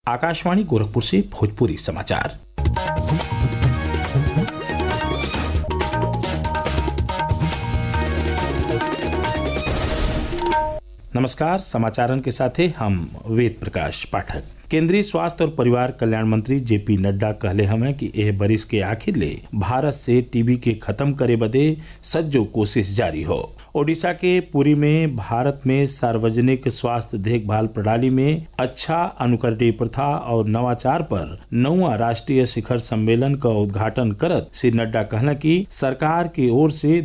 आकाशवाणी गोरखपुर से भोजपुरी समाचार। नमस्कार, समाचारन के साथ हम वेद प्रकाश पाठक। केंद्रीय स्वास्थ्य और परिवार कल्याण मंत्री जेपी नड्डा कहले हमें कि एह बरिस के आखिर ले भारत से टीबी के खत्म करे बदे सज्जो कोशिश जारी हो। ओडिशा के पुरी में भारत में सार्वजनिक स्वास्थ्य देखभाल प्रणाली में अच्छा अनुकरणीय प्रथा और नवाचार पर 9वां राष्ट्रीय शिखर सम्मेलन का उद्घाटन करत श्री नड्डा कहला कि सरकार की ओर से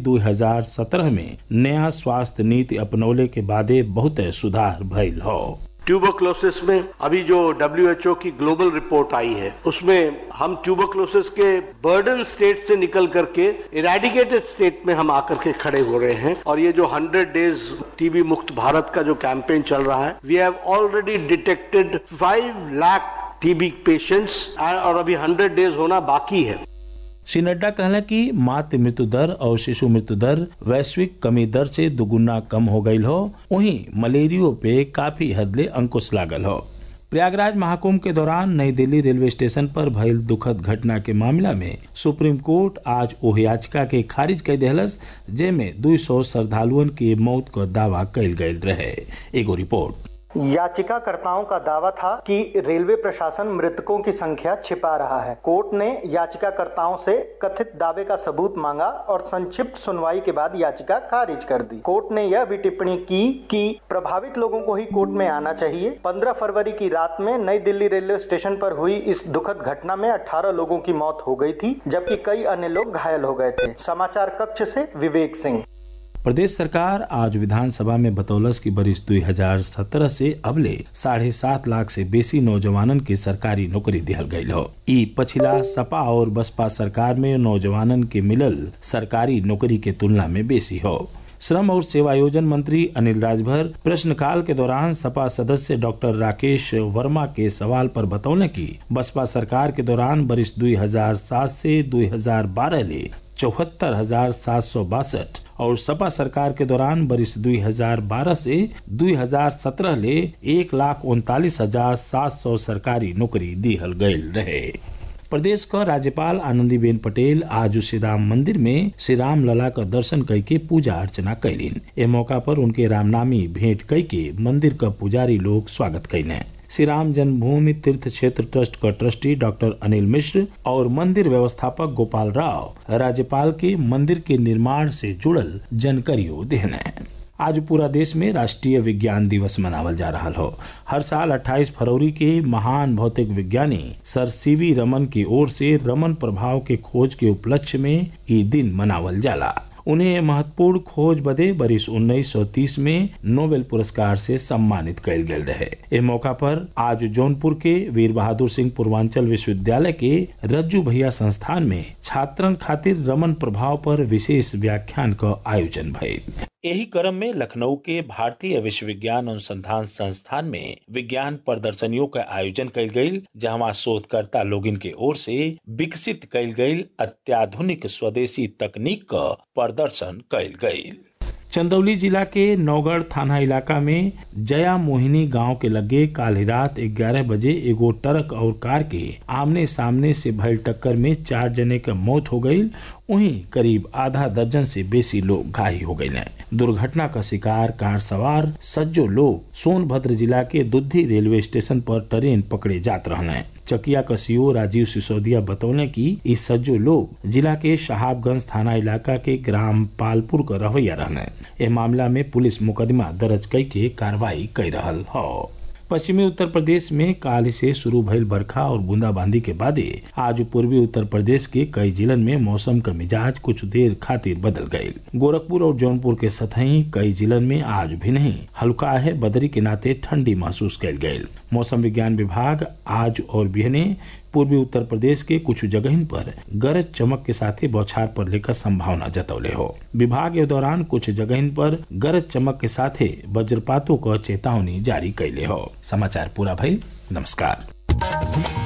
2017 में नया स्वास्थ्य नीति अपनौले के बादे बहुत सुधार भइल हो। ट्यूबरक्लोसिस में अभी जो WHO की ग्लोबल रिपोर्ट आई है उसमें हम ट्यूबरक्लोसिस के बर्डन स्टेट से निकल करके इरेडिकेटेड स्टेट में हम आकर के खड़े हो रहे हैं। और ये जो 100 डेज टीबी मुक्त भारत का जो कैंपेन चल रहा है, we have already detected 5 lakh TB patients और अभी 100 डेज होना बाकी है। श्री नड्डा कहला कि मातृ मृत्यु दर और शिशु मृत्यु दर वैश्विक कमी दर से दुगुना कम हो गई हो, वहीं मलेरियो पे काफी हद ले अंकुश लागल हो। प्रयागराज महाकुंभ के दौरान नई दिल्ली रेलवे स्टेशन पर भइल दुखद घटना के मामला में सुप्रीम कोर्ट आज ओह याचिका के खारिज कर देहलस, जेमे 200 श्रद्धालुअन की मौत का दावा कइल गयल रहे। एगो रिपोर्ट। याचिकाकर्ताओं का दावा था कि रेलवे प्रशासन मृतकों की संख्या छिपा रहा है। कोर्ट ने याचिकाकर्ताओं से कथित दावे का सबूत मांगा और संक्षिप्त सुनवाई के बाद याचिका खारिज कर दी। कोर्ट ने यह भी टिप्पणी की कि प्रभावित लोगों को ही कोर्ट में आना चाहिए। 15 फरवरी की रात में नई दिल्ली रेलवे स्टेशन पर हुई इस दुखद घटना में 18 लोगों की मौत हो गई थी, जबकि कई अन्य लोग घायल हो गए थे। समाचार कक्ष से विवेक सिंह। प्रदेश सरकार आज विधानसभा में बतौलस की बरिस 2017 से अबले 7.5 लाख से बेसी नौजवानन के सरकारी नौकरी दिहल गयल हो। ई पछिला सपा और बसपा सरकार में नौजवानन के मिलल सरकारी नौकरी के तुलना में बेसी हो। श्रम और सेवायोजन मंत्री अनिल राजभर प्रश्नकाल के दौरान सपा सदस्य डॉक्टर राकेश वर्मा के सवाल पर बतौले कि बसपा सरकार के दौरान बरिस 2007 से 2012 ले 74,762 और सपा सरकार के दौरान बरिस 2012 से 2017 ले 1,39,700 सरकारी नौकरी दिहल गयल रहे। प्रदेश का राज्यपाल आनंदीबेन पटेल आज श्री राम मंदिर में श्री राम लला का दर्शन करके पूजा अर्चना कैलिन। ए मौका पर उनके रामनामी भेंट करके मंदिर का पुजारी लोग स्वागत कैले। श्री राम जन्मभूमि तीर्थ क्षेत्र ट्रस्ट का ट्रस्टी डॉक्टर अनिल मिश्र और मंदिर व्यवस्थापक गोपाल राव राज्यपाल के मंदिर के निर्माण से जुड़ल जानकारियों देने। आज पूरा देश में राष्ट्रीय विज्ञान दिवस मनावल जा रहा हो। हर साल 28 फरवरी के महान भौतिक विज्ञानी सर सीवी रमन की ओर से रमन प्रभाव के खोज के उपलक्ष्य में ये दिन मनावल जाला। उन्हें महत्वपूर्ण खोज बदे बरिस 1930 में नोबेल पुरस्कार से सम्मानित कयल गेल रहे। इस मौका पर आज जौनपुर के वीर बहादुर सिंह पूर्वांचल विश्वविद्यालय के रज्जू भैया संस्थान में छात्रन खातिर रमन प्रभाव पर विशेष व्याख्यान का आयोजन भइल। यही क्रम में लखनऊ के भारतीय विश्वविज्ञान अनुसंधान संस्थान में विज्ञान प्रदर्शनियों का आयोजन कयल गयी, जहाँ शोधकर्ता लोगन के ओर से विकसित कयल गयी अत्याधुनिक स्वदेशी तकनीक का प्रदर्शन कयल गयी। चंदौली जिला के नौगढ़ थाना इलाका में जया मोहिनी गांव के लगे काल रात 11 बजे एगो ट्रक और कार के आमने सामने से भइल टक्कर में 4 जने के मौत हो गई, वहीं करीब आधा दर्जन से बेसी लोग घायल हो गए। दुर्घटना का शिकार कार सवार सज्जो लोग सोनभद्र जिला के दुद्धी रेलवे स्टेशन पर ट्रेन पकड़े जात रहने। चकिया का सीओ राजीव सिसोदिया बतौले कि इस सज्जो लोग जिला के शहाबगंज थाना इलाका के ग्राम पालपुर का रवैया रहने। ए मामला में पुलिस मुकदमा दर्ज कई के कार्रवाई कर रहल हो। पश्चिमी उत्तर प्रदेश में काल से शुरू भइल बरखा और बूंदाबांदी के बाद आज पूर्वी उत्तर प्रदेश के कई जिलन में मौसम का मिजाज कुछ देर खातिर बदल गये। गोरखपुर और जौनपुर के सतही कई जिलन में आज भी नहीं हल्का है बदरी के नाते ठंडी महसूस कयल गयी। मौसम विज्ञान विभाग आज और बिहने पूर्वी उत्तर प्रदेश के कुछ जगह पर गरज चमक के साथ बौछार पड़ने का संभावना जतौले हो। विभाग के दौरान कुछ जगह पर गरज चमक के साथ वज्रपातों का चेतावनी जारी कैले हो। समाचार पूरा भइल। नमस्कार।